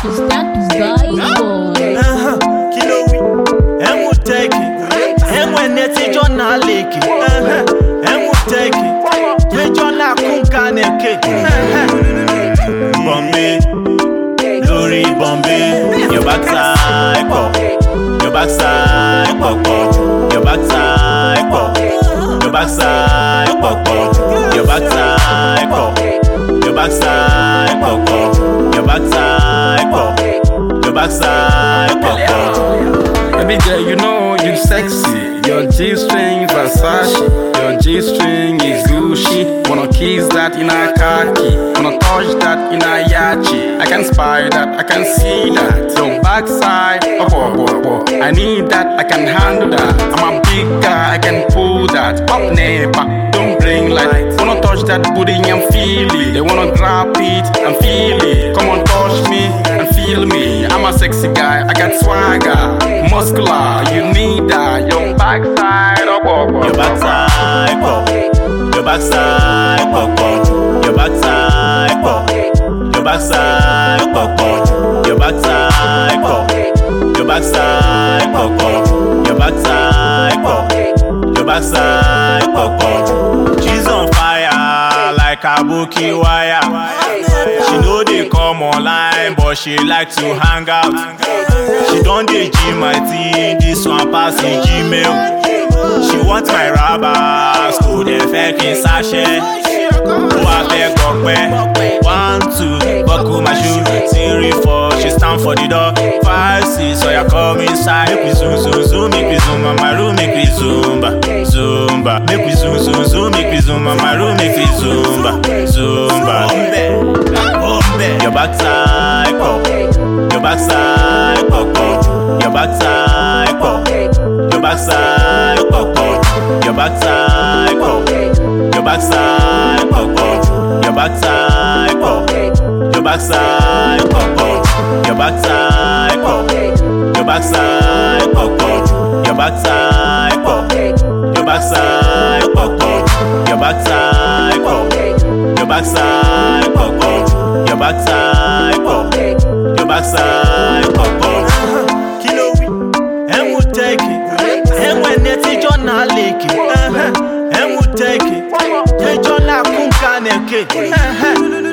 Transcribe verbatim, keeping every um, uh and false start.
Status Bible. Uh-huh. Kilo we, and we'll take it. And when it's a John Lake, uh-huh. And we'll take it. The John Kunkaneke. Bombay, Lori Bombay. Your backside, pop. Your backside, pop. Your backside, pop. Your backside, pop. Your backside, pop. Your backside, pop. Your backside, pop. Your backside, pop. Baby girl, you know you sexy. Your G-string Versace, your G-string is Gucci. Wanna kiss that in a khaki, wanna touch that in a yachi. I can spy that, I can see that. Your backside, oh, oh, oh, oh. I need that, I can handle that. I'm a big guy, I can pull that. Up neighbor, don't bring light. Wanna touch that booty and feel it. They wanna grab it and feel it. Come on, touch me and feel me. I'm a sexy guy, I got swagger, muscular. You need that. Your backside, oh, oh, oh. Your backside, pop. Your backside, pop. Your backside, pop. Your backside, pop. Your backside, pop. Your backside, pop. Your backside, pop. Your backside, pop. She's on fire like Kabuki wire. She know they come online, but she like to hang out. She don't dey G my tea, this one passing Gmail. She wants my rubber, school they fucking sachet. Oh, I beg up, one, two, buckle my shoe, three, four, she stand for the door. Five, six, so you come inside. Make we zoom, zoom, zoom, make we zoom on my room, make we zumba, zumba. Make we zoom, zoom, zoom, make we zoom on my room, make we zumba, zumba. Your backside, pop. Your backside, pop. Your backside, pop. Your backside, pop. Your backside, pop. Your backside, pop. Your backside, pop. Your backside, pop. Your backside, pop. Your backside, pop. Your backside, pop. Your backside, pop. Your backside, pop. Your backside, pop. Your backside, pop. Your backside, pop. Kilo we, and we'll take it. And when it's a John Lake, and we'll take it. The John Kunkaneke.